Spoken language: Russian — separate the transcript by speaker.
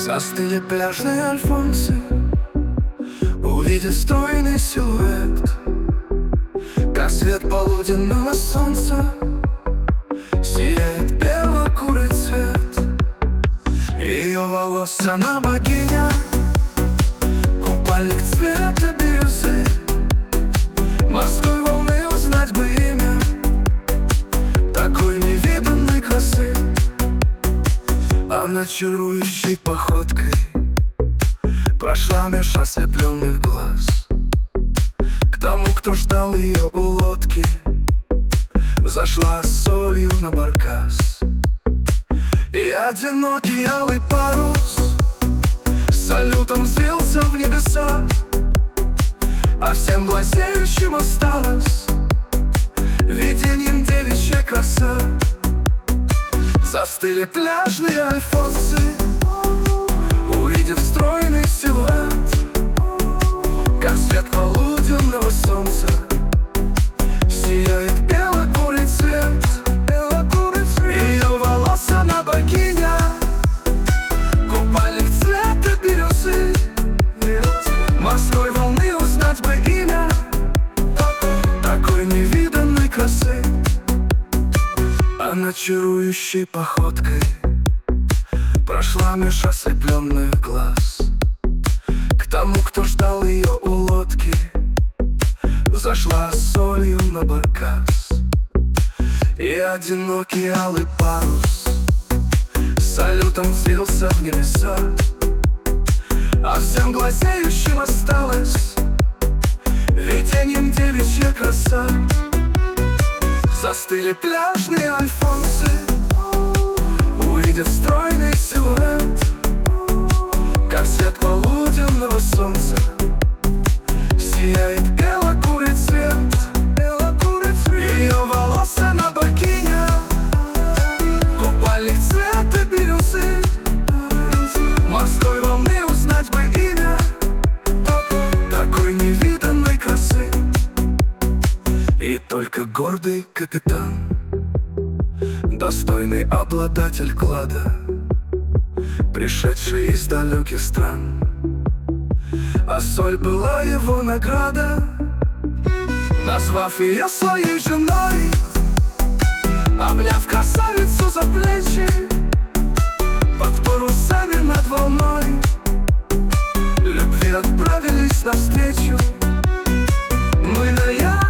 Speaker 1: Застыли пляжные альфонсы, увидев стройный силуэт, как свет полуденного солнца сияет белокурый цвет. Ее волос она богиня, купальник цвета бирюзы. Морской волны узнать бы имя такой невиданной красы. Она чарующей походкой прошла меж ослепленных глаз к тому, кто ждал ее у лодки, взошла с солью на баркас. И одинокий алый парус с салютом взвился в небеса, а всем глазеющим осталось видением девичья краса. Застыли пляжные альфонсы, увидев стройный силуэт, как свет полуденного солнца сияет белокурый цвет. Ее волос она богиня, купальник цвета бирюзы. Морской волны узнать бы имя такой невиданной красы. Она чарующей походкой прошла меж ослепленных глаз к тому, кто ждал ее у лодки, взошла с солью на баркас. И одинокий алый парус с салютом взвился в небеса, а всем глазеющим осталось видением девичья краса. Застыли пляжные альфонсы, увидев стройный силуэт, как свет полуденного солнца сияет белокурый цвет. Ее волос она богиня, купальник цвета бирюзы. Морской волны узнать бы имя такой невиданной красы. И только гордый капитан, достойный обладатель клада, пришедший из далеких стран, а соль была его награда, назвав ее своей женой, обняв красавицу за плечи, под парусами над волной любви отправились навстречу. Мы на